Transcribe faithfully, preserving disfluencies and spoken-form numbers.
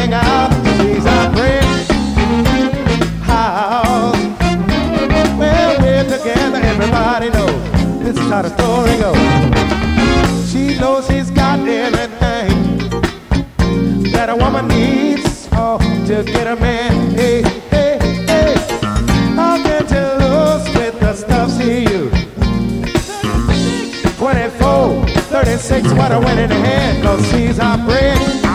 hang out. She's our friend house. Well, we're together, everybody knows. This is how the story goes. She knows she's got everything that a woman needs, oh, to get a man. Hey, hey, hey. How can you lose with the stuff she used? twenty-four, thirty-six, what a win in the hand, cause she's our friend.